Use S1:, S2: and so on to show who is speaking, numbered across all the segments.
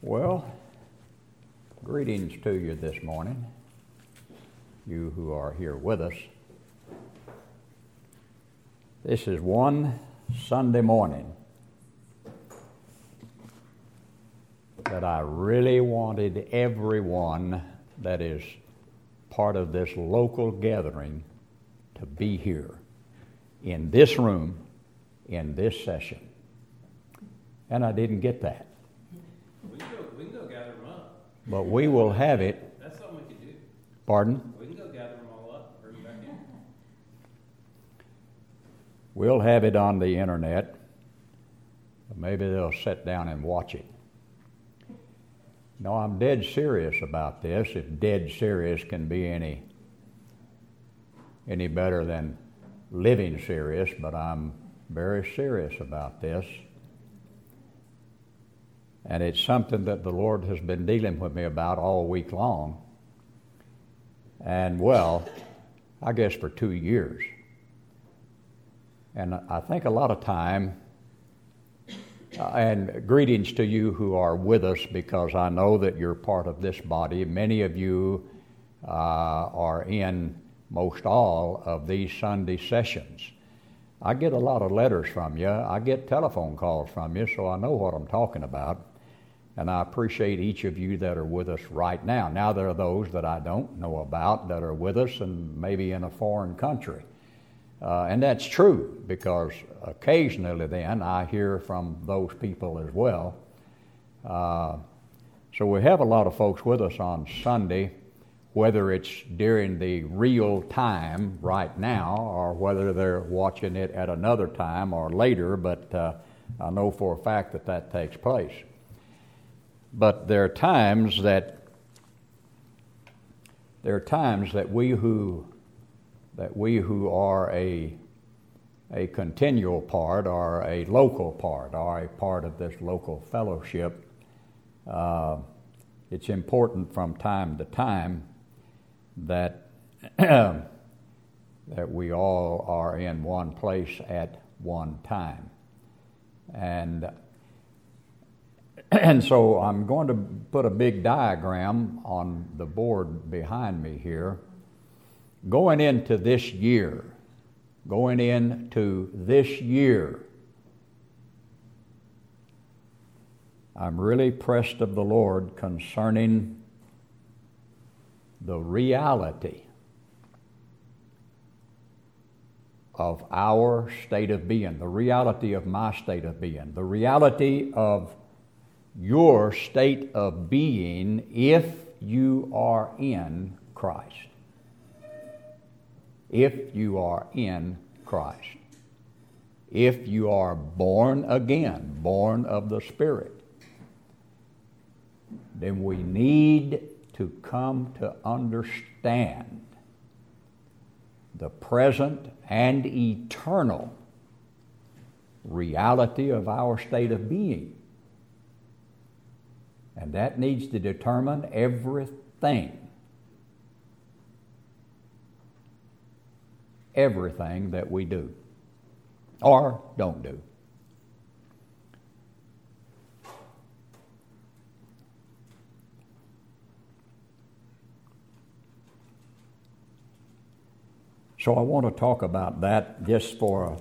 S1: Well, greetings to you this morning, you who are here with us. This is one Sunday morning that I really wanted everyone that is part of this local gathering to be here in this room, in this session. And I didn't get that.
S2: We can go gather them up.
S1: But we will have it.
S2: That's something we can do.
S1: Pardon?
S2: We can go gather them all up, bring them back in.
S1: We'll have it on the internet. Maybe they'll sit down and watch it. No, I'm dead serious about this, if dead serious can be any better than living serious, but I'm very serious about this. And it's something that the Lord has been dealing with me about all week long. And well, I guess for 2 years. And I think a lot of time, and greetings to you who are with us, because I know that you're part of this body. Many of you are in most all of these Sunday sessions. I get a lot of letters from you. I get telephone calls from you, so I know what I'm talking about. And I appreciate each of you that are with us right now. Now there are those that I don't know about that are with us and maybe in a foreign country. And that's true, because occasionally then I hear from those people as well. So we have a lot of folks with us on Sunday, whether it's during the real time right now or whether they're watching it at another time or later, but I know for a fact that that takes place. But there are times that we who are a continual part, or a local part, or a part of this local fellowship, it's important from time to time that that we all are in one place at one time. And so I'm going to put a big diagram on the board behind me here. Going into this year, I'm really pressed of the Lord concerning the reality of our state of being, the reality of my state of being, the reality of your state of being if you are in Christ. If you are in Christ. If you are born again, born of the Spirit, then we need to come to understand the present and eternal reality of our state of being. And that needs to determine everything that we do or don't do. So I want to talk about that just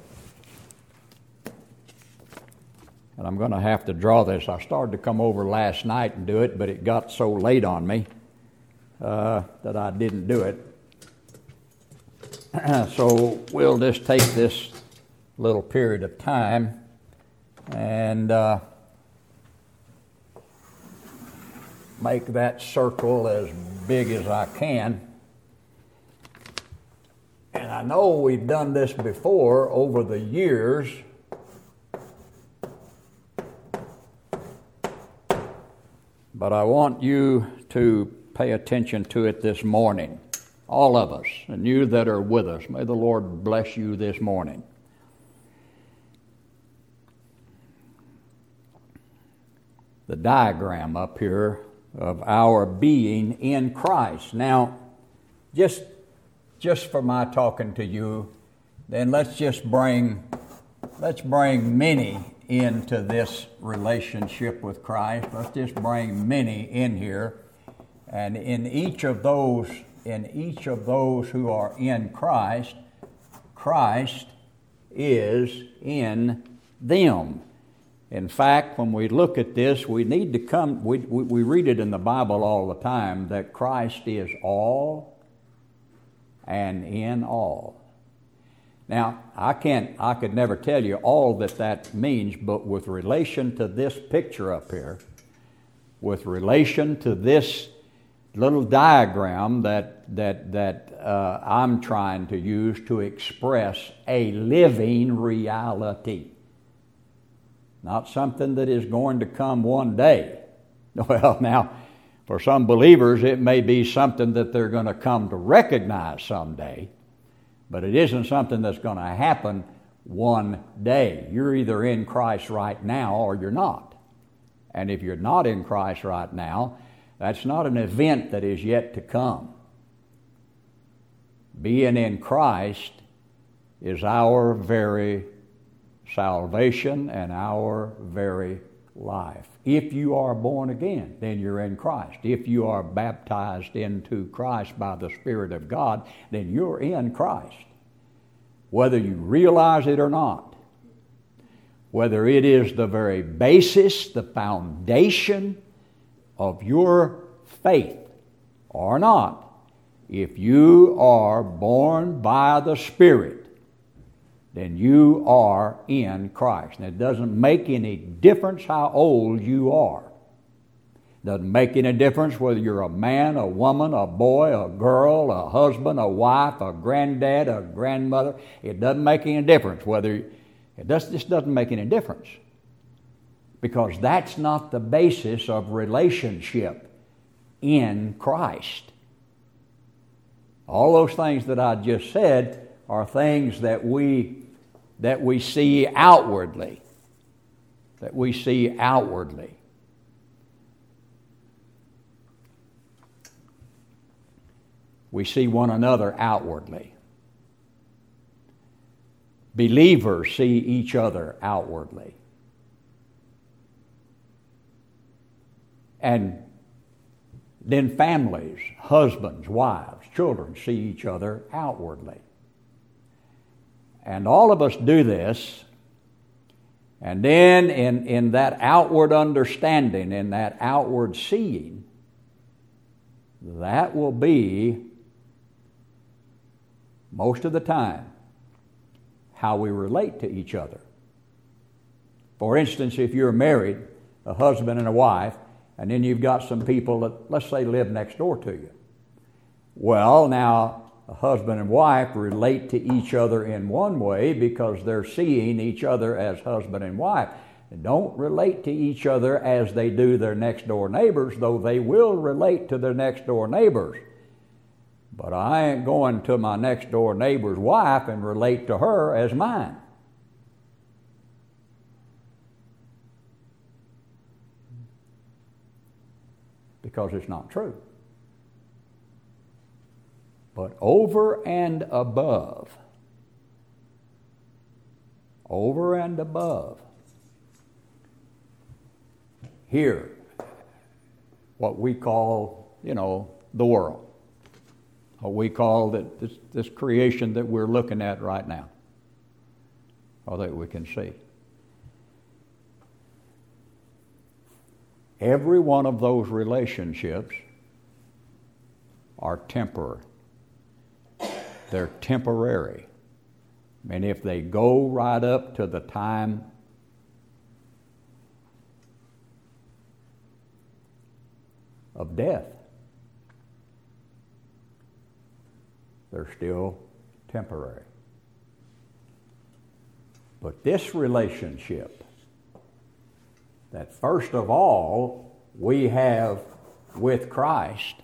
S1: and I'm going to have to draw this. I started to come over last night and do it, but it got so late on me that I didn't do it. So we'll just take this little period of time and make that circle as big as I can. And I know we've done this before over the years, but I want you to pay attention to it this morning. All of us, and you that are with us, may the Lord bless you this morning. The diagram up here of our being in Christ. Now, just for my talking to you, then let's just bring let's bring many into this relationship with Christ. Let's just bring many in here. And in each of those who are in Christ, Christ is in them. In fact, when we look at this, we need to come, we read it in the Bible all the time, that Christ is all and in all. Now, I could never tell you all that means, but with relation to this picture up here, with relation to this little diagram that I'm trying to use to express a living reality. Not something that is going to come one day. Well, now, for some believers, it may be something that they're going to come to recognize someday, but it isn't something that's going to happen one day. You're either in Christ right now or you're not. And if you're not in Christ right now, that's not an event that is yet to come. Being in Christ is our very salvation and our very life. If you are born again, then you're in Christ. If you are baptized into Christ by the Spirit of God, then you're in Christ. Whether you realize it or not, whether it is the very basis, the foundation of your faith or not, if you are born by the Spirit, then you are in Christ. And it doesn't make any difference how old you are. It doesn't make any difference whether you're a man, a woman, a boy, a girl, a husband, a wife, a granddad, a grandmother. It doesn't make any difference whether it just doesn't make any difference. Because that's not the basis of relationship in Christ. All those things that I just said are things that we see outwardly. That we see outwardly. We see one another outwardly. Believers see each other outwardly. And then families, husbands, wives, children see each other outwardly. And all of us do this, and then in that outward understanding, in that outward seeing, that will be, most of the time, how we relate to each other. For instance, if you're married, a husband and a wife, and then you've got some people that, let's say, live next door to you. Well, now, a husband and wife relate to each other in one way because they're seeing each other as husband and wife. They don't relate to each other as they do their next door neighbors, though they will relate to their next door neighbors. But I ain't going to my next door neighbor's wife and relate to her as mine. Because it's not true. But over and above, here, what we call, the world. What we call this creation that we're looking at right now, or that we can see. Every one of those relationships are temporary. They're temporary. And if they go right up to the time of death, they're still temporary. But this relationship that first of all we have with Christ,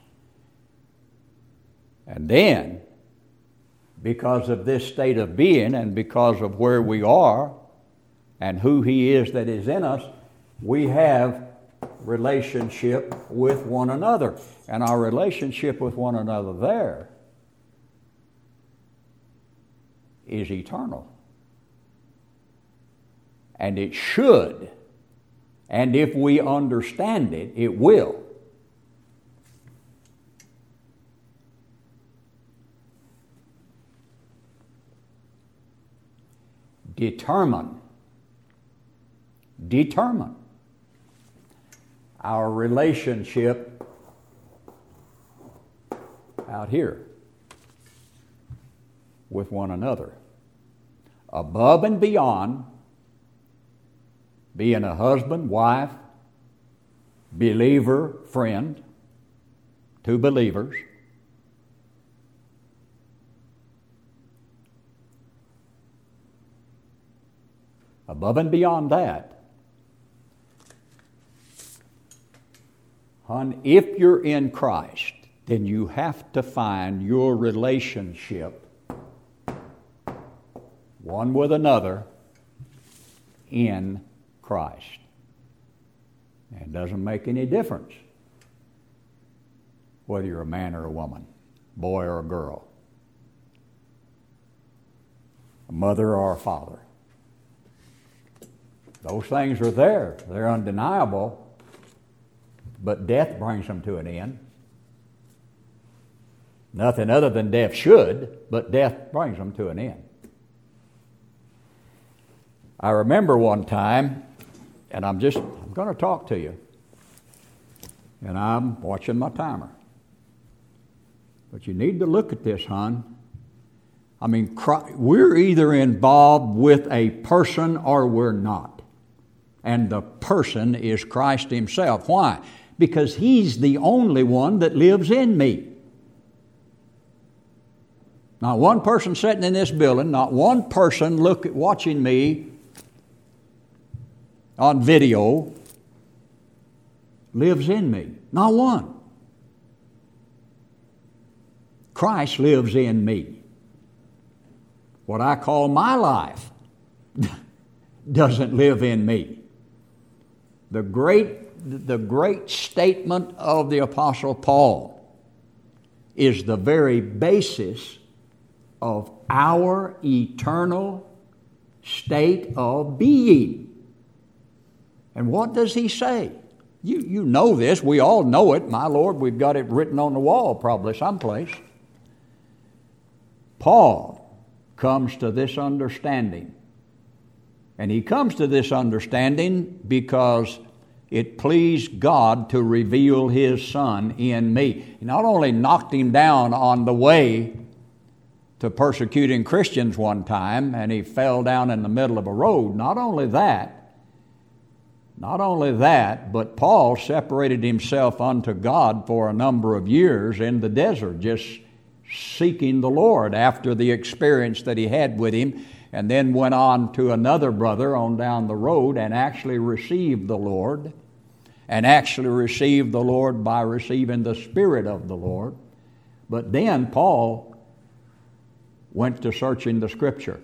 S1: and then because of this state of being and because of where we are and who He is that is in us, we have relationship with one another. And our relationship with one another there is eternal. and it should. And if we understand it, it will. Determine our relationship out here with one another, above and beyond being a husband, wife, believer, friend, two believers. Above and beyond that, hon, if you're in Christ, then you have to find your relationship, one with another, in Christ. It doesn't make any difference whether you're a man or a woman, boy or a girl, a mother or a father. Those things are there. They're undeniable, but death brings them to an end. Nothing other than death should, but death brings them to an end. I remember one time, and I'm going to talk to you, and I'm watching my timer. But you need to look at this, hon. I mean, we're either involved with a person or we're not. And the person is Christ Himself. Why? Because He's the only one that lives in me. Not one person sitting in this building, not one person watching me on video lives in me. Not one. Christ lives in me. What I call my life doesn't live in me. The great statement of the Apostle Paul is the very basis of our eternal state of being. And what does he say? You know this. We all know it. My Lord, we've got it written on the wall probably someplace. Paul comes to this understanding. And he comes to this understanding because it pleased God to reveal His Son in me. He not only knocked him down on the way to persecuting Christians one time, and he fell down in the middle of a road. Not only that, but Paul separated himself unto God for a number of years in the desert, just seeking the Lord after the experience that he had with Him, and then went on to another brother on down the road and actually received the Lord, by receiving the Spirit of the Lord. But then Paul went to searching the Scripture.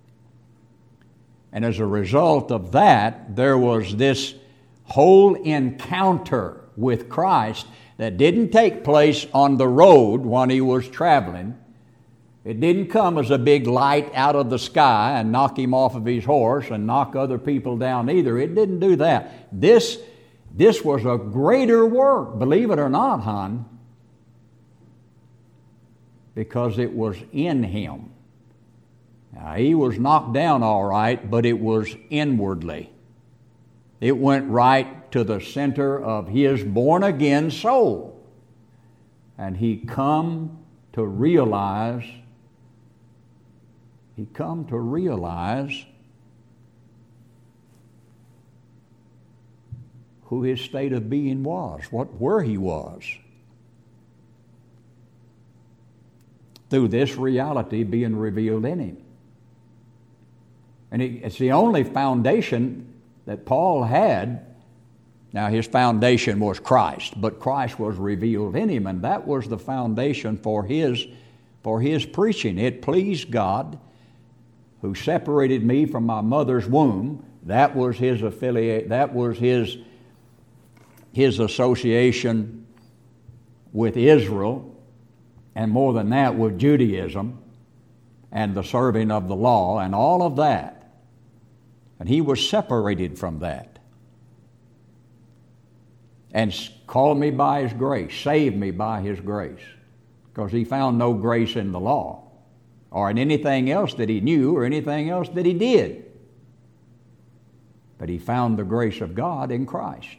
S1: And as a result of that, there was this whole encounter with Christ that didn't take place on the road when he was traveling. It didn't come as a big light out of the sky and knock him off of his horse and knock other people down either. It didn't do that. This was a greater work, believe it or not, hon, because it was in him. Now, he was knocked down all right, but it was inwardly. It went right to the center of his born-again soul. And he come to realize who his state of being was, where he was. Through this reality being revealed in him. And it's the only foundation that Paul had. Now, his foundation was Christ, but Christ was revealed in him, and that was the foundation for his preaching. It pleased God, who separated me from my mother's womb. That was his affiliate. That was his association with Israel, and more than that, with Judaism and the serving of the law and all of that. And he was separated from that. And called me by his grace, saved me by his grace, because he found no grace in the law or in anything else that he knew or anything else that he did. But he found the grace of God in Christ.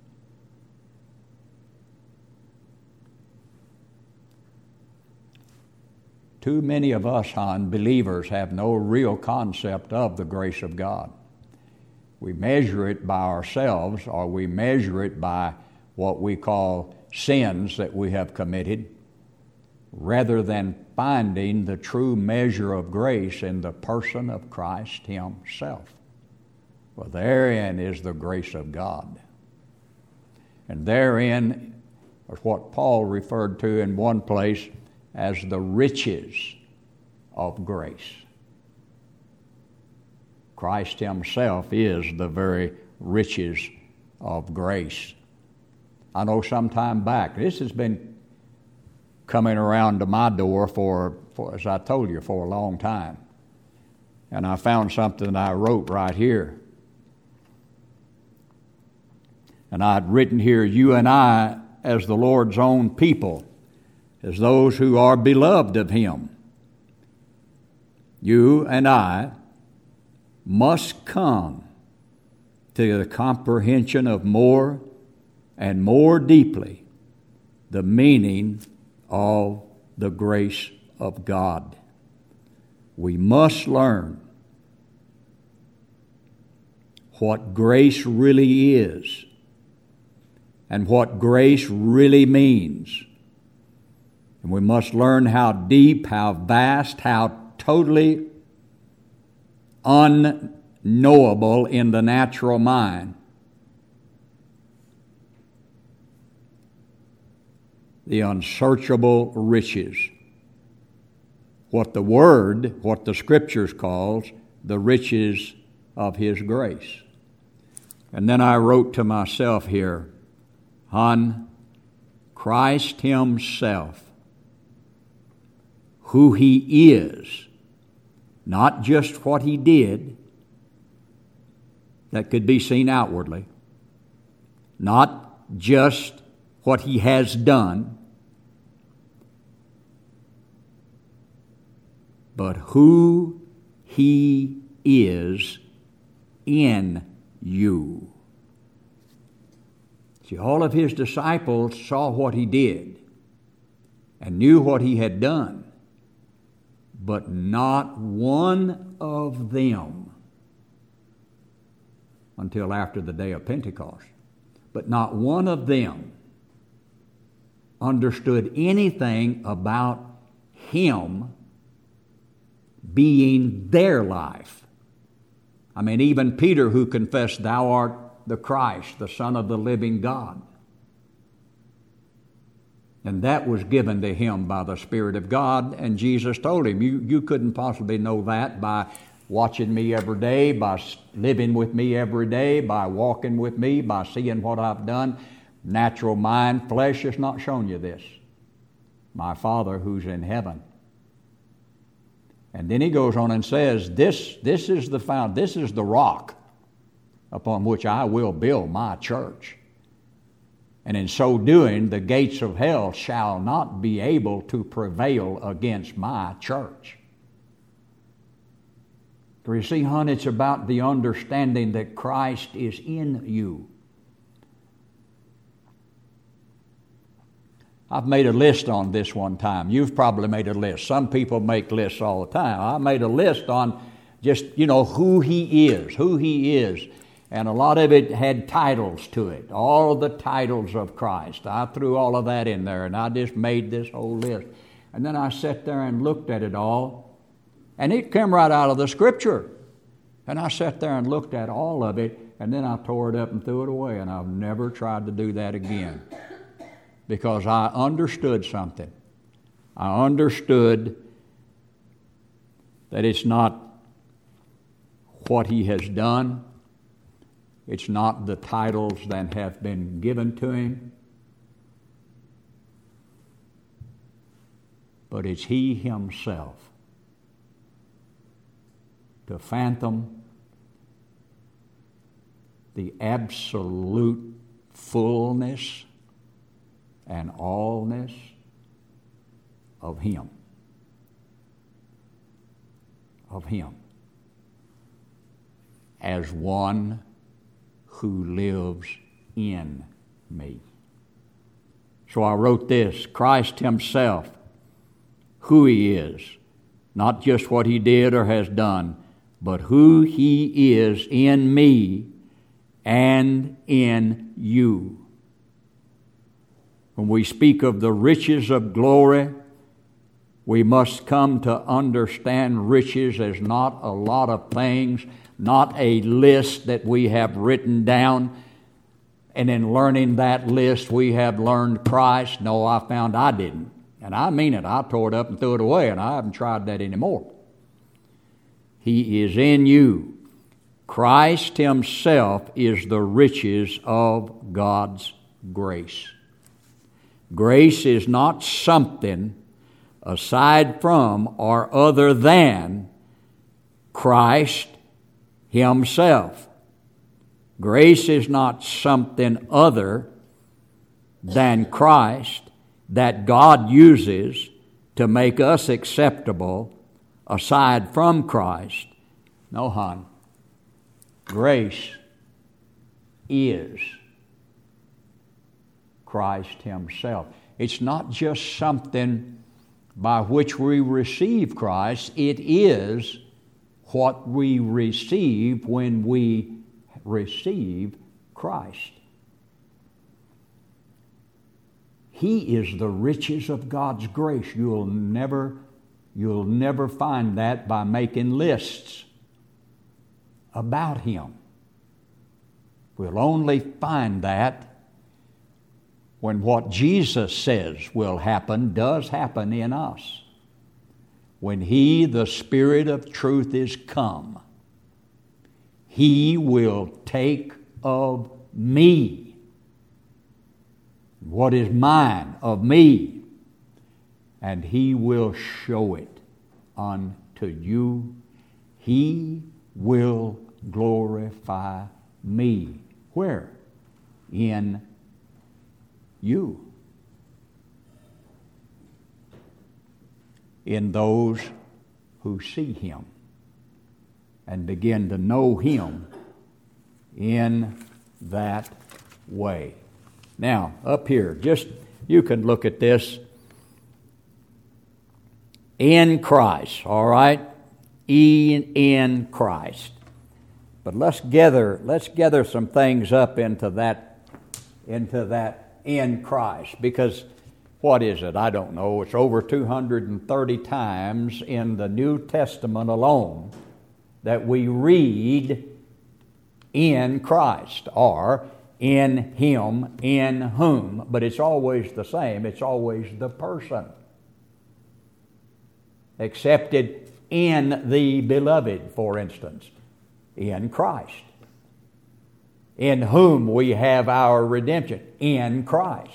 S1: Too many of us, believers, have no real concept of the grace of God. We measure it by ourselves, or we measure it by what we call sins that we have committed, rather than finding the true measure of grace in the person of Christ himself. Well, therein is the grace of God. And therein is what Paul referred to in one place as the riches of grace. Christ himself is the very riches of grace. I know some time back, this has been coming around to my door for, as I told you, for a long time. And I found something I wrote right here. And I'd written here, you and I, as the Lord's own people, as those who are beloved of him, you and I must come to the comprehension of more and more deeply the meaning of the grace of God. We must learn what grace really is and what grace really means. And we must learn how deep, how vast, how totally unknowable in the natural mind the unsearchable riches. What the Word, what the Scriptures calls the riches of his grace. And then I wrote to myself here, Christ himself, who he is, not just what he did that could be seen outwardly, not just what he has done, but who he is in you. See, all of his disciples saw what he did and knew what he had done, but not one of them, until after the day of Pentecost, but not one of them understood anything about him being their life. I mean, even Peter, who confessed, thou art the Christ, the Son of the living God. And that was given to him by the Spirit of God, and Jesus told him, you couldn't possibly know that by watching me every day, by living with me every day, by walking with me, by seeing what I've done. Natural mind, flesh has not shown you this. My Father who's in heaven. And then he goes on and says, this is the rock upon which I will build my church. And in so doing, the gates of hell shall not be able to prevail against my church. So you see, hon, it's about the understanding that Christ is in you. I've made a list on this one time. You've probably made a list. Some people make lists all the time. I made a list on just, who he is. And a lot of it had titles to it, all of the titles of Christ. I threw all of that in there, and I just made this whole list. And then I sat there and looked at it all, and it came right out of the Scripture. And I sat there and looked at all of it, and then I tore it up and threw it away, and I've never tried to do that again. Because I understood something. I understood that it's not what he has done. It's not the titles that have been given to him. But it's he himself. To fathom the absolute fullness and allness of Him. Of Him. As one who lives in me. So I wrote this: Christ Himself, who He is, not just what He did or has done, but who He is in me and in you. When we speak of the riches of glory, we must come to understand riches as not a lot of things, not a list that we have written down, and in learning that list we have learned Christ. No, I found I didn't. And I mean it. I tore it up and threw it away, and I haven't tried that anymore. He is in you. Christ Himself is the riches of God's grace. Grace is not something aside from or other than Christ Himself. Grace is not something other than Christ that God uses to make us acceptable aside from Christ. No, hon. Grace is Christ Himself. It's not just something by which we receive Christ. It is what we receive when we receive Christ. He is the riches of God's grace. You'll never find that by making lists about Him. We'll only find that when what Jesus says will happen does happen in us. When He, the Spirit of truth, is come, He will take of me what is mine, of me, and He will show it unto you. He will glorify me. Where? In you. In those who see Him and begin to know Him in that way. Now, up here, just you can look at this. In Christ, all right? In Christ. But let's gather some things up into that in Christ, because what is it? I don't know. It's over 230 times in the New Testament alone that we read in Christ, or in Him, in whom, but it's always the same. It's always the person. Accepted in the beloved, for instance, in Christ. In whom we have our redemption, in Christ.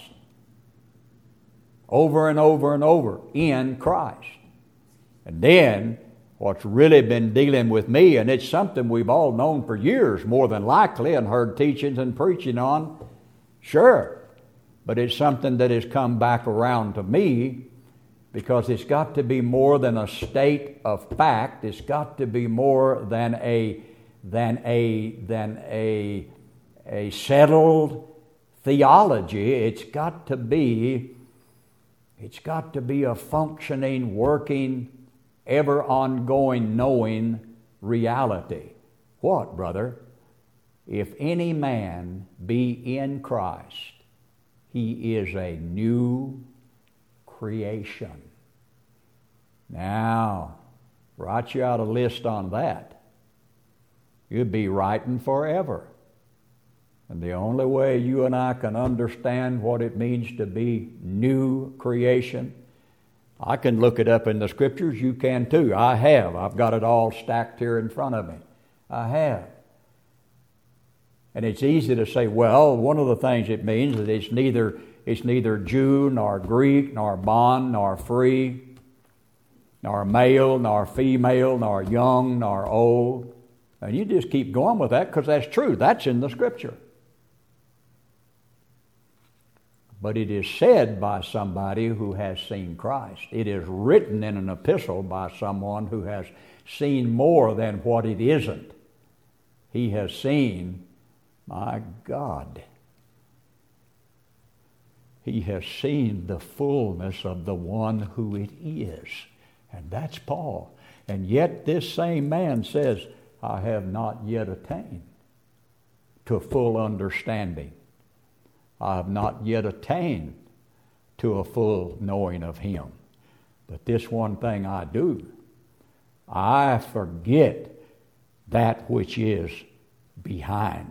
S1: Over and over and over, in Christ. And then, what's really been dealing with me, and it's something we've all known for years, more than likely, and heard teachings and preaching on, sure, but it's something that has come back around to me, because it's got to be more than a state of fact. It's got to be more than a settled theology. It's got to be a functioning, working, ever ongoing, knowing reality. What, brother? If any man be in Christ, he is a new creation. Now, write you out a list on that. You'd be writing forever. And the only way you and I can understand what it means to be new creation, I can look it up in the Scriptures. You can too. I have. I've got it all stacked here in front of me. I have. And it's easy to say, well, one of the things it means is it's neither Jew, nor Greek, nor bond, nor free, nor male, nor female, nor young, nor old. And you just keep going with that because that's true. That's in the Scripture. But it is said by somebody who has seen Christ. It is written in an epistle by someone who has seen more than what it isn't. He has seen, my God, he has seen the fullness of the one who it is. And that's Paul. And yet this same man says, I have not yet attained to full understanding. I have not yet attained to a full knowing of him. But this one thing I do, I forget that which is behind.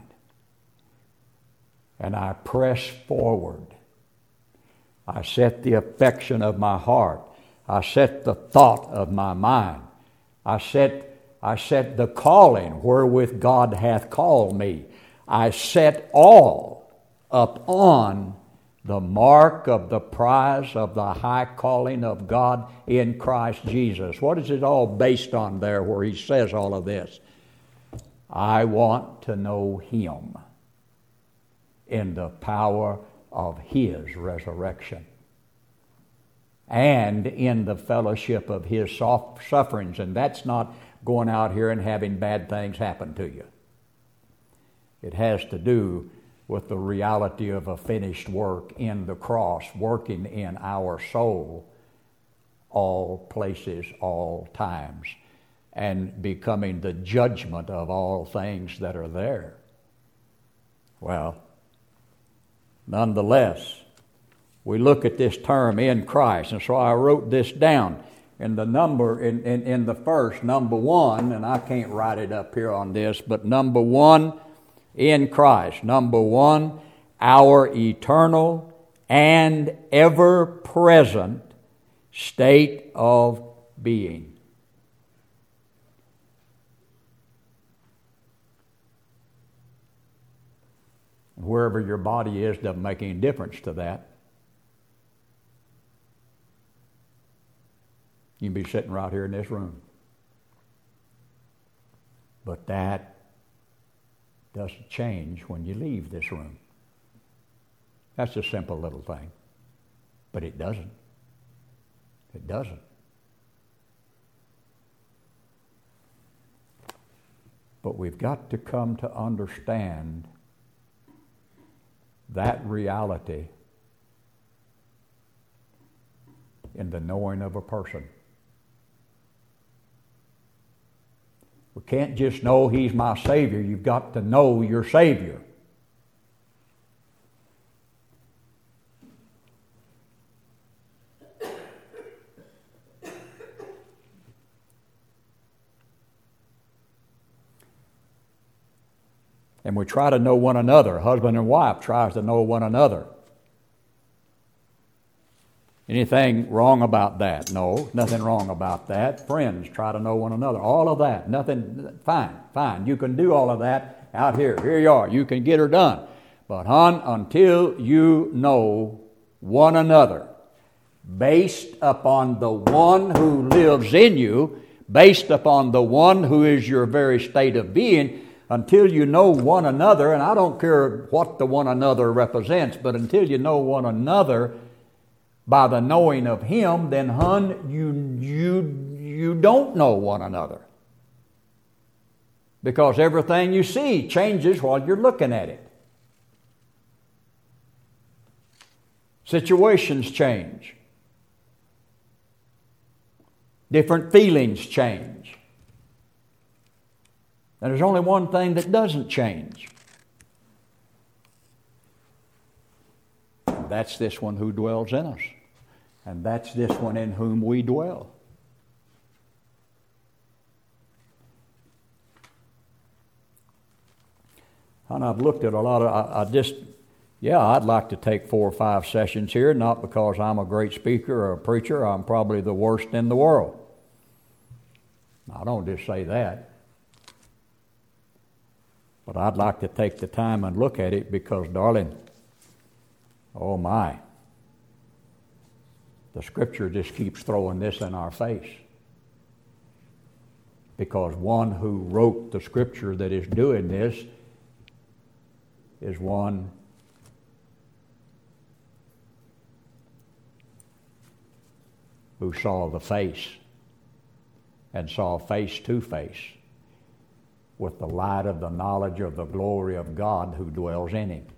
S1: And I press forward. I set the affection of my heart. I set the thought of my mind. I set the calling wherewith God hath called me. I set all upon the mark of the prize of the high calling of God in Christ Jesus. What is it all based on there where he says all of this? I want to know him in the power of his resurrection and in the fellowship of his sufferings. And that's not going out here and having bad things happen to you. It has to do with the reality of a finished work in the cross, working in our soul all places, all times, and becoming the judgment of all things that are there. Well, nonetheless, we look at this term in Christ, and so I wrote this down in the number, in the first, number one, and I can't write it up here on this, but number one, in Christ. Number one, our eternal and ever-present state of being. Wherever your body is doesn't make any difference to that. You can be sitting right here in this room. But that doesn't change when you leave this room. That's a simple little thing. But it doesn't. It doesn't. But we've got to come to understand that reality in the knowing of a person. We can't just know he's my Savior. You've got to know your Savior. And we try to know one another. Husband and wife tries to know one another. Anything wrong about that? No, nothing wrong about that. Friends try to know one another. All of that, nothing, fine. You can do all of that out here. Here you are. You can get her done. But until you know one another, based upon the one who lives in you, based upon the one who is your very state of being, until you know one another, and I don't care what the one another represents, but until you know one another by the knowing of him, then you don't know one another. Because everything you see changes while you're looking at it. Situations change. Different feelings change. And there's only one thing that doesn't change. And that's this one who dwells in us. And that's this one in whom we dwell. And I've looked at a lot of, I'd like to take 4 or 5 sessions here, not because I'm a great speaker or a preacher. I'm probably the worst in the world. I don't just say that. But I'd like to take the time and look at it because, darling, oh my, the Scripture just keeps throwing this in our face. because one who wrote the Scripture that is doing this is one who saw the face and saw face to face with the light of the knowledge of the glory of God who dwells in him.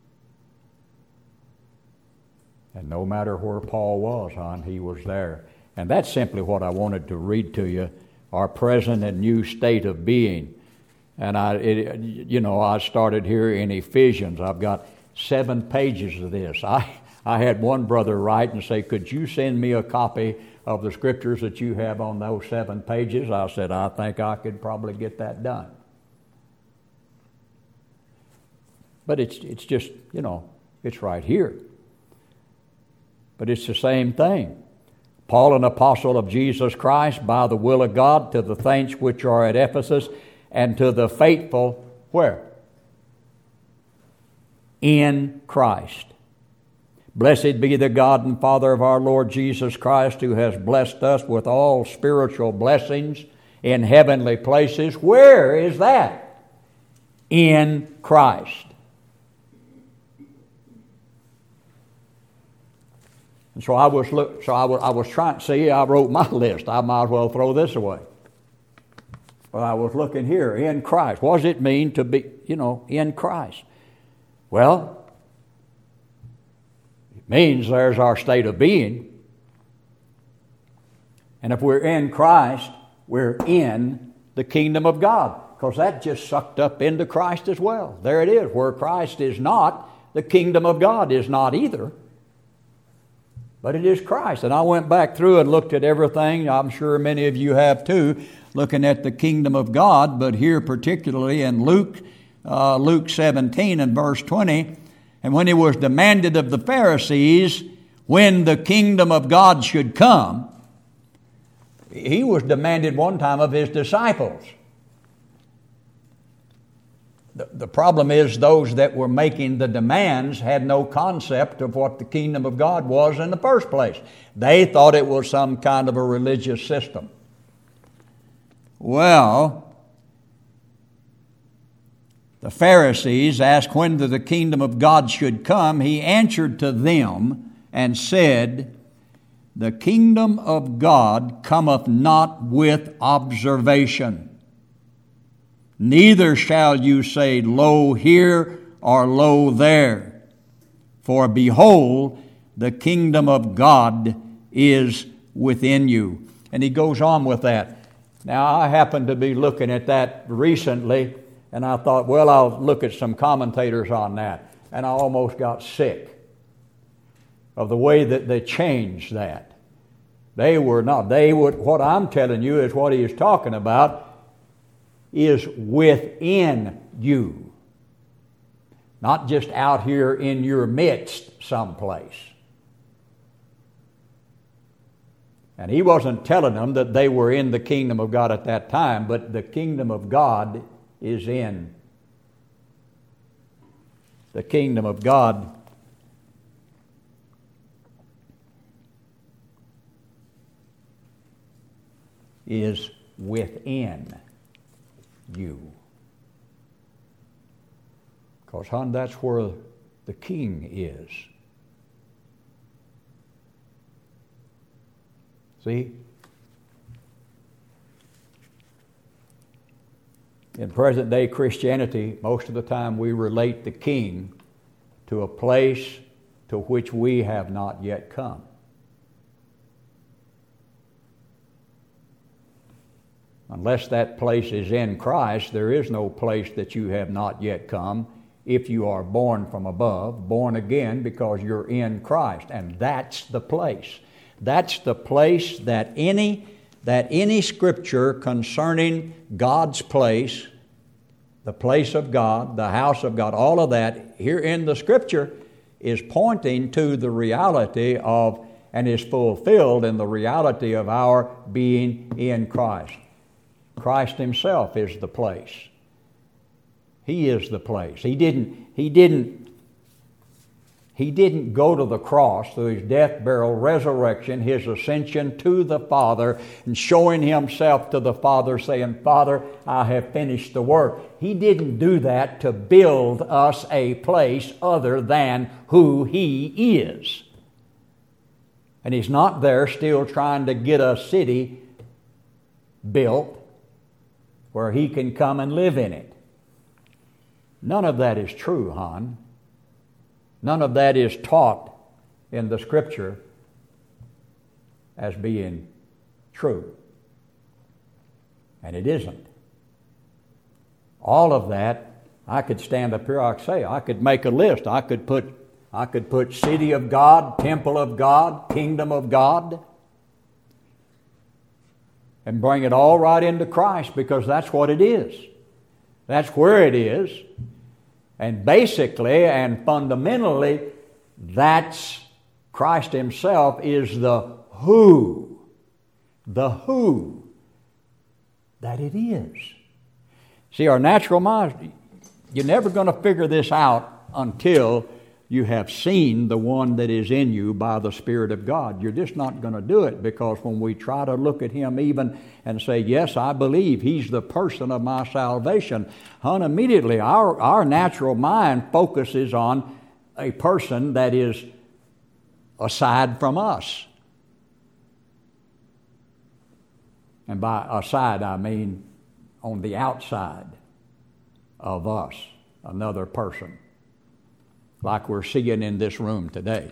S1: And no matter where Paul was, he was there. And that's simply what I wanted to read to you, our present and new state of being. And I started here in Ephesians. I've got 7 pages of this. I had one brother write and say, could you send me a copy of the scriptures that you have on those 7 pages? I said, I think I could probably get that done. But it's just, it's right here. But it's the same thing. Paul, an apostle of Jesus Christ, by the will of God, to the saints which are at Ephesus, and to the faithful, where? In Christ. Blessed be the God and Father of our Lord Jesus Christ, who has blessed us with all spiritual blessings in heavenly places. Where is that? In Christ. And so I was trying to see. I wrote my list. I might as well throw this away. But I was looking here, in Christ. What does it mean to be, in Christ? Well, it means there's our state of being. And if we're in Christ, we're in the kingdom of God. Because that just sucked up into Christ as well. There it is. Where Christ is not, the kingdom of God is not either. But it is Christ. And I went back through and looked at everything. I'm sure many of you have too, looking at the kingdom of God. But here particularly in Luke 17 and verse 20, and when it was demanded of the Pharisees when the kingdom of God should come, he was demanded one time of his disciples. The problem is those that were making the demands had no concept of what the kingdom of God was in the first place. They thought it was some kind of a religious system. Well, the Pharisees asked when the kingdom of God should come. He answered to them and said, the kingdom of God cometh not with observation. Neither shall you say, lo here or lo there. For behold, the kingdom of God is within you. And he goes on with that. Now, I happened to be looking at that recently, and I thought, well, I'll look at some commentators on that. And I almost got sick of the way that they changed that. What I'm telling you is what he is talking about is within you. Not just out here in your midst someplace. And he wasn't telling them that they were in the kingdom of God at that time, but the kingdom of God is in. The kingdom of God is within you. Because, hon, that's where the king is. See? In present day Christianity, most of the time we relate the king to a place to which we have not yet come. Unless that place is in Christ, there is no place that you have not yet come if you are born from above, born again because you're in Christ. And that's the place. That's the place that any scripture concerning God's place, the place of God, the house of God, all of that here in the scripture is pointing to the reality of, and is fulfilled in the reality of our being in Christ. Christ himself is the place. He is the place. He He didn't go to the cross through his death, burial, resurrection, his ascension to the Father, and showing himself to the Father, saying, Father, I have finished the work. He didn't do that to build us a place other than who he is. And he's not there still trying to get a city built where he can come and live in it. None of that is true, hon. None of that is taught in the Scripture as being true. And it isn't. All of that, I could stand up here, I could make a list. I could put city of God, temple of God, kingdom of God, and bring it all right into Christ, because that's what it is. That's where it is. And basically and fundamentally, that's Christ himself is the who that it is. See, our natural minds, you're never going to figure this out until you have seen the one that is in you by the Spirit of God. You're just not going to do it, because when we try to look at him even and say, yes, I believe he's the person of my salvation, immediately our natural mind focuses on a person that is aside from us. And by aside, I mean on the outside of us, another person, like we're seeing in this room today.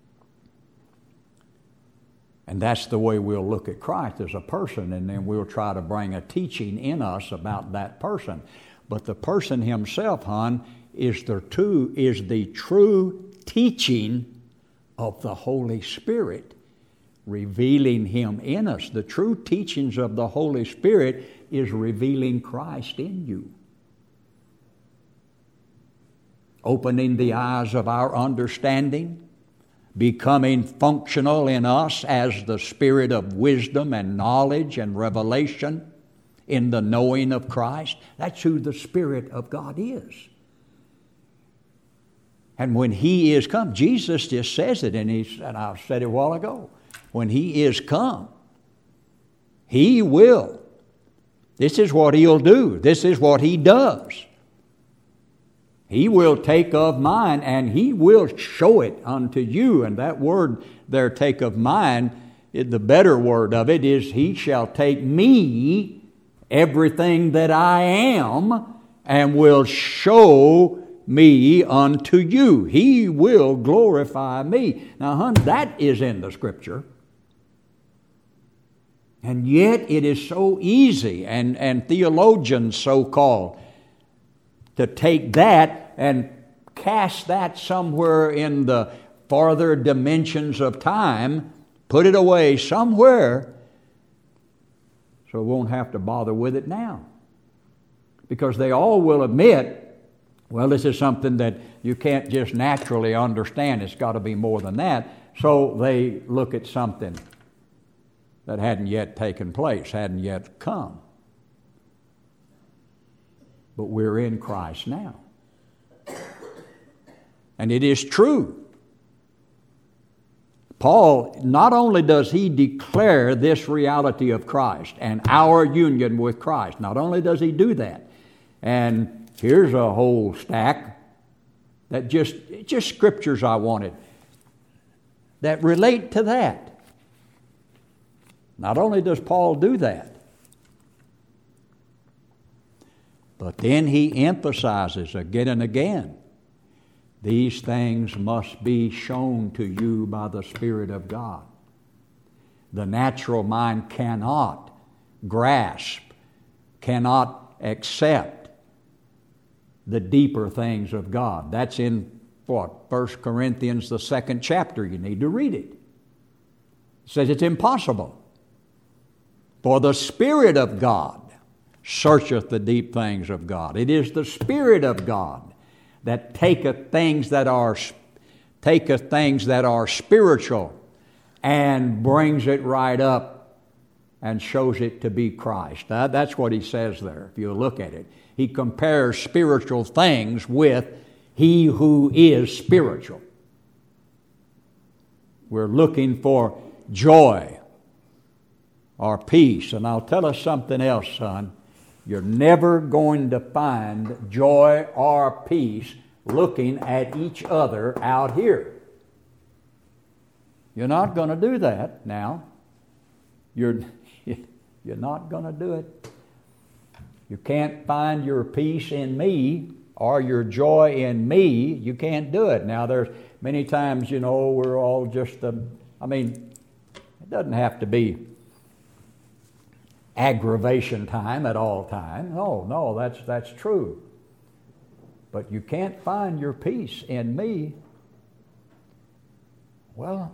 S1: And that's the way we'll look at Christ, as a person, and then we'll try to bring a teaching in us about that person. But the person himself, is the true teaching of the Holy Spirit, revealing him in us. The true teachings of the Holy Spirit is revealing Christ in you, opening the eyes of our understanding, becoming functional in us as the spirit of wisdom and knowledge and revelation in the knowing of Christ. That's who the Spirit of God is. And when he is come, Jesus just says it, and I said it a while ago, when he is come, he will. This is what he'll do. This is what he does. He will take of mine, and he will show it unto you. And that word there, take of mine, the better word of it is, he shall take me, everything that I am, and will show me unto you. He will glorify me. Now, that is in the Scripture. And yet it is so easy, and theologians so-called, to take that and cast that somewhere in the farther dimensions of time, put it away somewhere, so we won't have to bother with it now. Because they all will admit, well, this is something that you can't just naturally understand. It's got to be more than that. So they look at something that hadn't yet taken place, hadn't yet come. But we're in Christ now. And it is true. Paul, not only does he declare this reality of Christ and our union with Christ, not only does he do that, and here's a whole stack that just scriptures I wanted that relate to that. Not only does Paul do that, but then he emphasizes again and again, these things must be shown to you by the Spirit of God. The natural mind cannot grasp, cannot accept the deeper things of God. That's in 1 Corinthians, the 2nd chapter. You need to read it. It says it's impossible. For the Spirit of God searcheth the deep things of God. It is the Spirit of God that taketh things that are spiritual and brings it right up and shows it to be Christ. That's what he says there, if you look at it. He compares spiritual things with he who is spiritual. We're looking for joy or peace. And I'll tell us something else, son. You're never going to find joy or peace looking at each other out here. You're not going to do that now. You're not going to do it. You can't find your peace in me or your joy in me. You can't do it. Now, there's many times, we're all just, it doesn't have to be aggravation time at all times. No, that's true. But you can't find your peace in me. Well,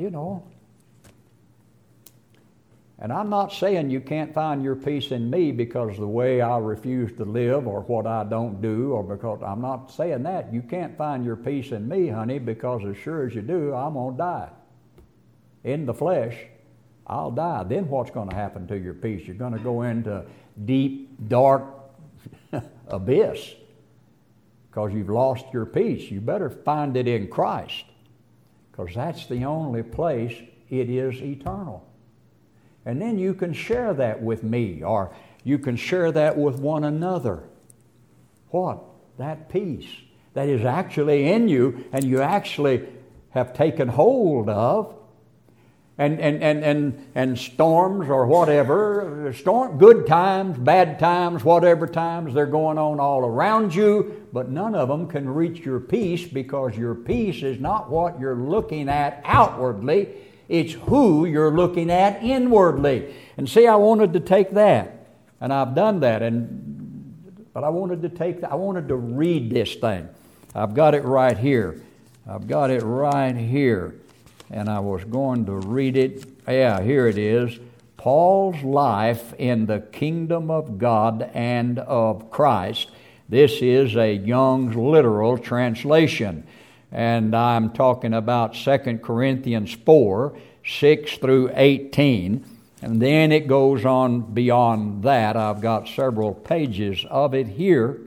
S1: and I'm not saying you can't find your peace in me because of the way I refuse to live or what I don't do, or because I'm not saying that. You can't find your peace in me, honey, because as sure as you do, I'm going to die. In the flesh, I'll die. Then what's going to happen to your peace? You're going to go into deep, dark abyss because you've lost your peace. You better find it in Christ, because that's the only place it is eternal. And then you can share that with me, or you can share that with one another. What? That peace that is actually in you and you actually have taken hold of. And storms or whatever, good times, bad times, whatever times, they're going on all around you, but none of them can reach your peace, because your peace is not what you're looking at outwardly, it's who you're looking at inwardly. And see, I wanted to take that, and I've done that, but I wanted to read this thing. I've got it right here. And I was going to read it. Yeah, here it is. Paul's life in the kingdom of God and of Christ. This is a Young's literal translation. And I'm talking about 2 Corinthians 4, 6 through 18. And then it goes on beyond that. I've got several pages of it here.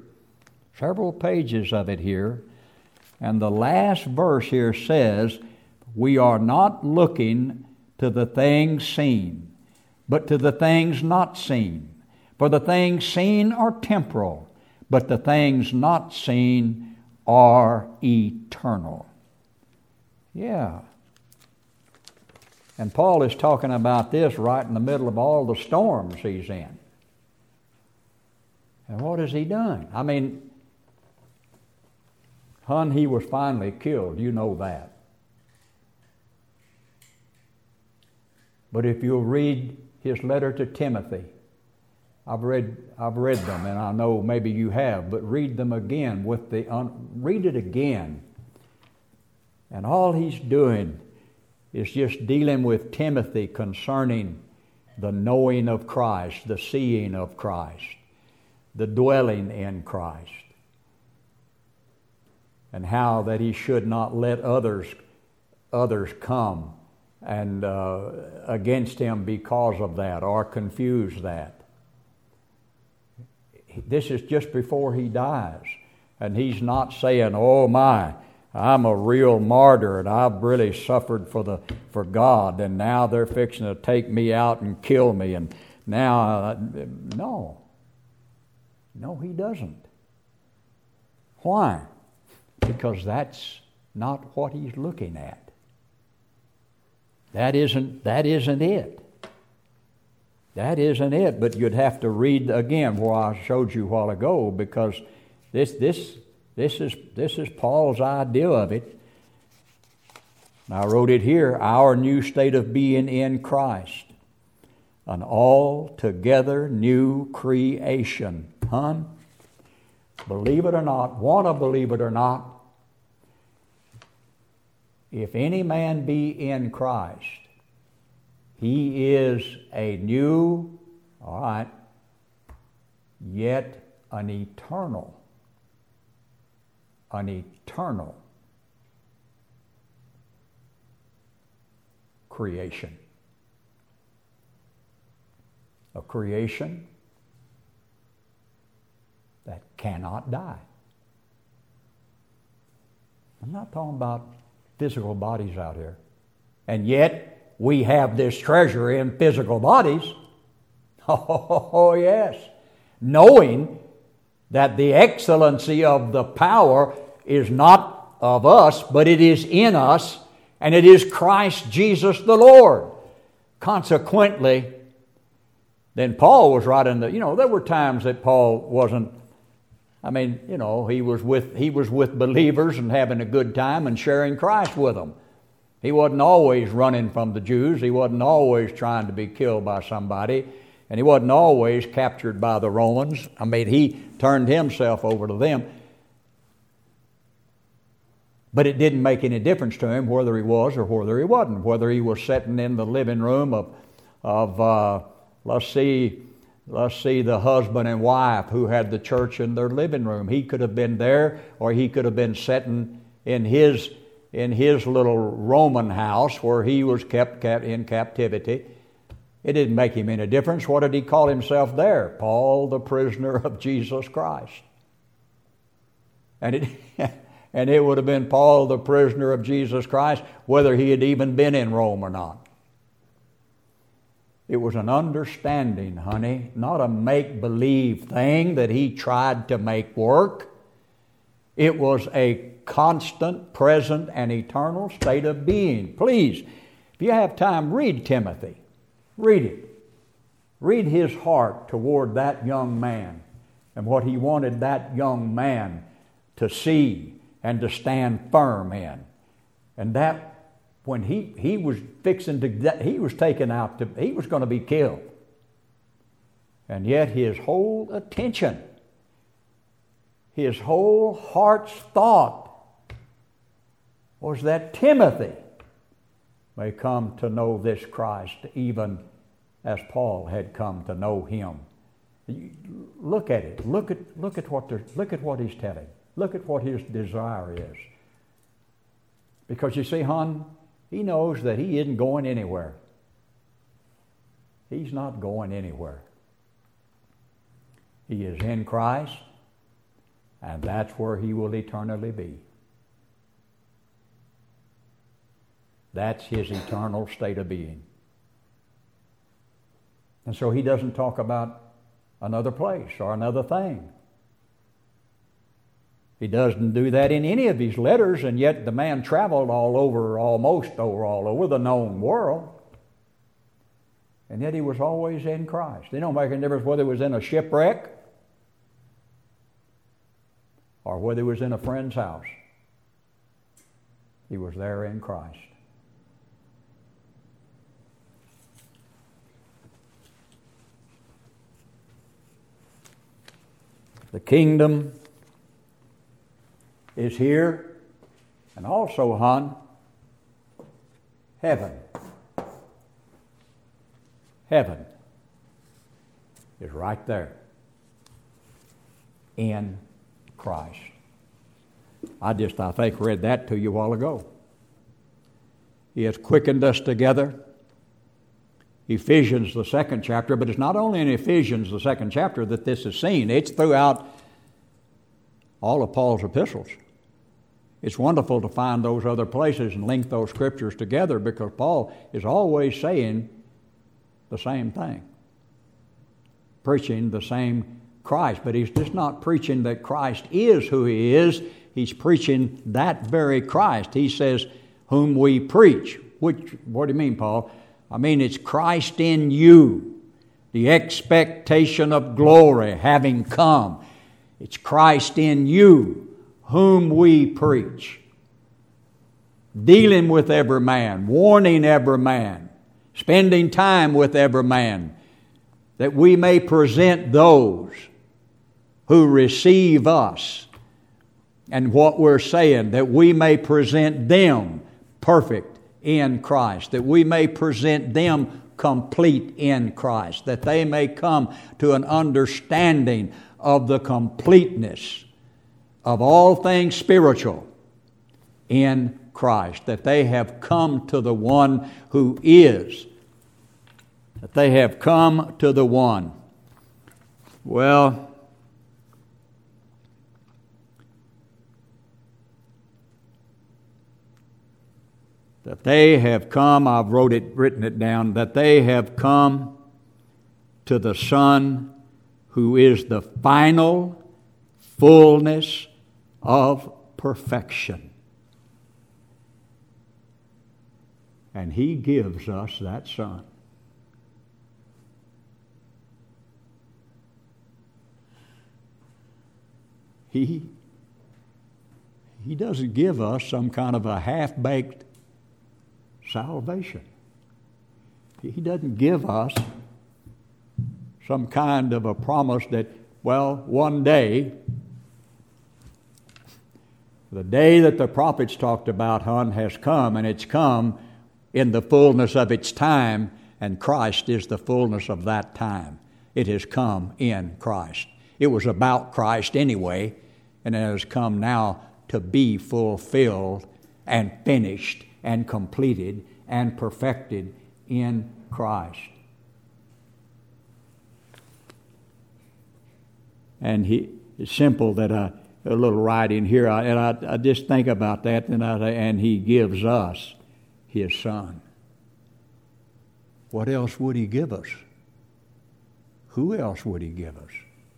S1: And the last verse here says, we are not looking to the things seen, but to the things not seen. For the things seen are temporal, but the things not seen are eternal. Yeah. And Paul is talking about this right in the middle of all the storms he's in. And what has he done? He was finally killed. You know that. But if you'll read his letter to Timothy, I've read them, and I know maybe you have, but read them again read it again. And all he's doing is just dealing with Timothy concerning the knowing of Christ, the seeing of Christ, the dwelling in Christ, and how that he should not let others come and against him because of that, or confuse that. This is just before he dies, and he's not saying, oh my, I'm a real martyr and I've really suffered for God, and now they're fixing to take me out and kill me, and now no, he doesn't. Why? Because that's not what he's looking at. That isn't it. That isn't it. But you'd have to read again where I showed you a while ago, because this is Paul's idea of it. I wrote it here: our new state of being in Christ, an altogether new creation. Believe it or not, want to believe it or not, if any man be in Christ, he is a new, yet an eternal creation. A creation that cannot die. I'm not talking about physical bodies out here. And yet we have this treasure in physical bodies. Oh, yes. Knowing that the excellency of the power is not of us, but it is in us, and it is Christ Jesus the Lord. Consequently, then Paul was right in the, there were times that Paul wasn't, he was with believers and having a good time and sharing Christ with them. He wasn't always running from the Jews. He wasn't always trying to be killed by somebody. And he wasn't always captured by the Romans. He turned himself over to them. But it didn't make any difference to him whether he was or whether he wasn't. Whether he was sitting in the living room of let's see the husband and wife who had the church in their living room. He could have been there, or he could have been sitting in his little Roman house where he was kept in captivity. It didn't make him any difference. What did he call himself there? Paul, the prisoner of Jesus Christ. And it would have been Paul, the prisoner of Jesus Christ, whether he had even been in Rome or not. It was an understanding, honey, not a make-believe thing that he tried to make work. It was a constant, present, and eternal state of being. Please, if you have time, read Timothy. Read it. Read his heart toward that young man and what he wanted that young man to see and to stand firm in. And that when he was fixing to, he was taken out, he was going to be killed. And yet his whole attention, his whole heart's thought was that Timothy may come to know this Christ even as Paul had come to know him. Look at it. Look at what he's telling. Look at what his desire is. Because you see, hon, he knows that he isn't going anywhere. He's not going anywhere. He is in Christ, and that's where he will eternally be. That's his eternal state of being. And so he doesn't talk about another place or another thing. He doesn't do that in any of his letters, and yet the man traveled almost all over the known world. And yet he was always in Christ. It don't make any difference whether he was in a shipwreck or whether he was in a friend's house. He was there in Christ. The kingdom is here, and also, hon, heaven. Heaven is right there in Christ. I think read that to you a while ago. He has quickened us together. Ephesians, the 2nd chapter, but it's not only in Ephesians, the 2nd chapter, that this is seen. It's throughout all of Paul's epistles. It's wonderful to find those other places and link those scriptures together, because Paul is always saying the same thing, preaching the same Christ. But he's just not preaching that Christ is who he is. He's preaching that very Christ. He says, whom we preach. What do you mean, Paul? I mean, it's Christ in you, the expectation of glory having come. It's Christ in you, whom we preach. Dealing with every man, warning every man, spending time with every man, that we may present those who receive us and what we're saying, that we may present them perfect in Christ, that we may present them complete in Christ, that they may come to an understanding of the completeness of all things spiritual in Christ, that they have come to the one who is, that they have come to the one. Well, that they have come, I've written it down, that they have come to the Son who is the final fullness of perfection. And He gives us that Son. He doesn't give us some kind of a half-baked salvation. He doesn't give us some kind of a promise that, well, one day, the day that the prophets talked about, has come, and it's come in the fullness of its time, and Christ is the fullness of that time. It has come in Christ. It was about Christ anyway, and it has come now to be fulfilled and finished and completed and perfected in Christ. And it's simple that a little writing here, I just think about that, and He gives us His Son. What else would He give us? Who else would He give us?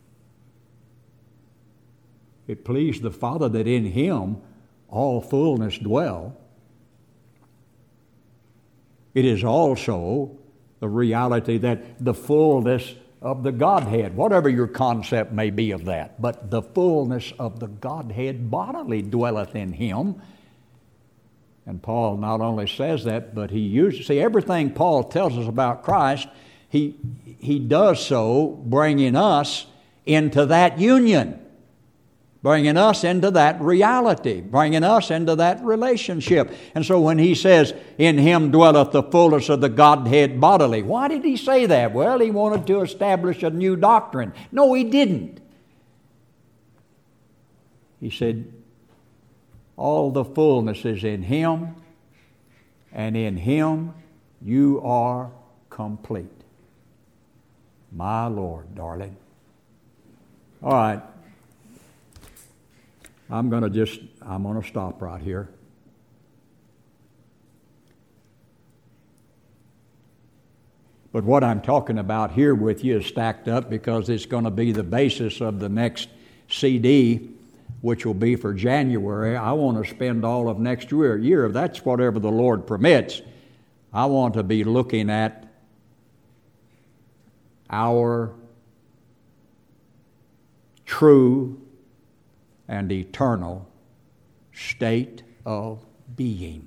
S1: It pleased the Father that in Him all fullness dwell. It is also the reality that the fullness of the Godhead, whatever your concept may be of that, but the fullness of the Godhead bodily dwelleth in Him. And Paul not only says that, but he uses, everything Paul tells us about Christ, he does so bringing us into that union, bringing us into that reality, bringing us into that relationship. And so when he says, in Him dwelleth the fullness of the Godhead bodily, why did he say that? Well, he wanted to establish a new doctrine. No, he didn't. He said, all the fullness is in Him, and in Him you are complete. My Lord, darling. All right. I'm going to stop right here. But what I'm talking about here with you is stacked up because it's going to be the basis of the next CD, which will be for January. I want to spend all of next year, if that's whatever the Lord permits, I want to be looking at our true and eternal state of being.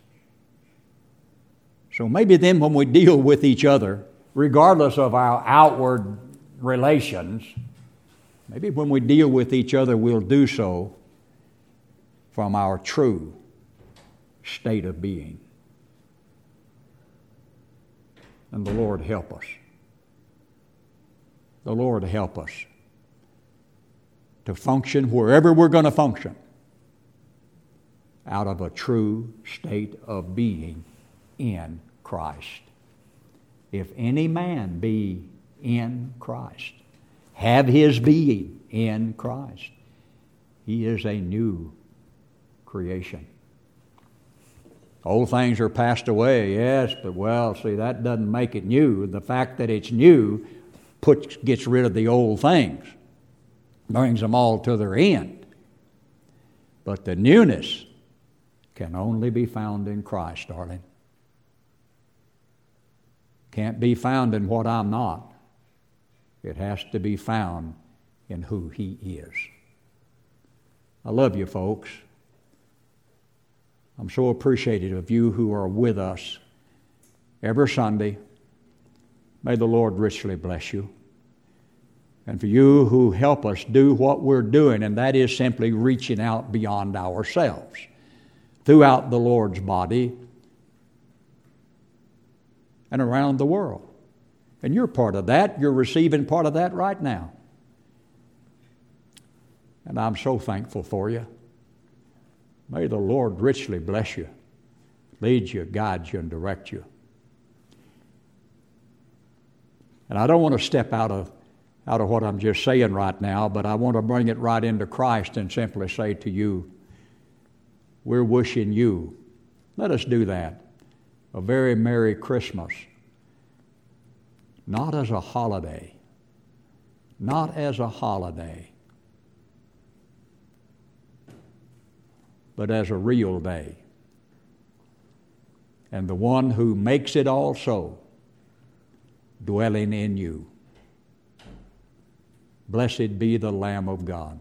S1: So maybe then when we deal with each other, regardless of our outward relations, maybe when we deal with each other, we'll do so from our true state of being. And the Lord help us. The Lord help us to function wherever we're going to function out of a true state of being in Christ. If any man be in Christ, have his being in Christ, he is a new creation. Old things are passed away, yes, but that doesn't make it new. The fact that it's new gets rid of the old things, brings them all to their end. But the newness can only be found in Christ, darling. Can't be found in what I'm not. It has to be found in who He is. I love you, folks. I'm so appreciative of you who are with us every Sunday. May the Lord richly bless you. And for you who help us do what we're doing, and that is simply reaching out beyond ourselves throughout the Lord's body and around the world. And you're part of that. You're receiving part of that right now. And I'm so thankful for you. May the Lord richly bless you, lead you, guide you, and direct you. And I don't want to step out of what I'm just saying right now, but I want to bring it right into Christ and simply say to you, we're wishing you Let us do that. A very Merry Christmas. Not as a holiday. Not as a holiday. But as a real day. And the one who makes it all so, dwelling in you. Blessed be the Lamb of God.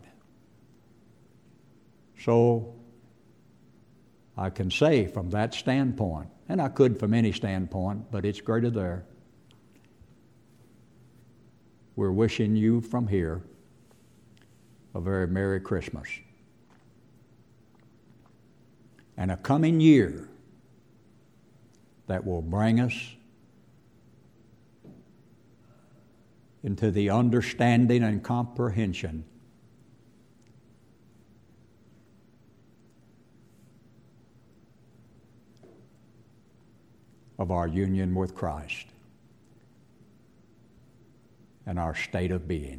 S1: So, I can say from that standpoint, and I could from any standpoint, but it's greater there. We're wishing you from here a very Merry Christmas. And a coming year that will bring us into the understanding and comprehension of our union with Christ and our state of being.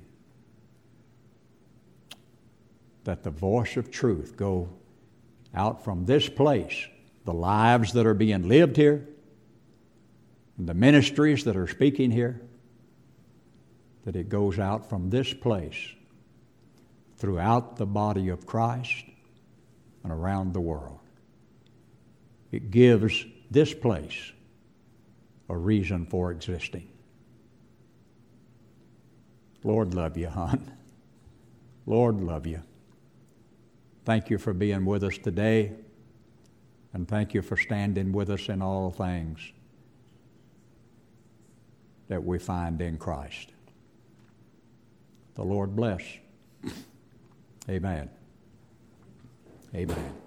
S1: That the voice of truth go out from this place, the lives that are being lived here, and the ministries that are speaking here, that it goes out from this place throughout the body of Christ and around the world. It gives this place a reason for existing. Lord love you, hon. Lord love you. Thank you for being with us today, and thank you for standing with us in all things that we find in Christ. The Lord bless. Amen. Amen.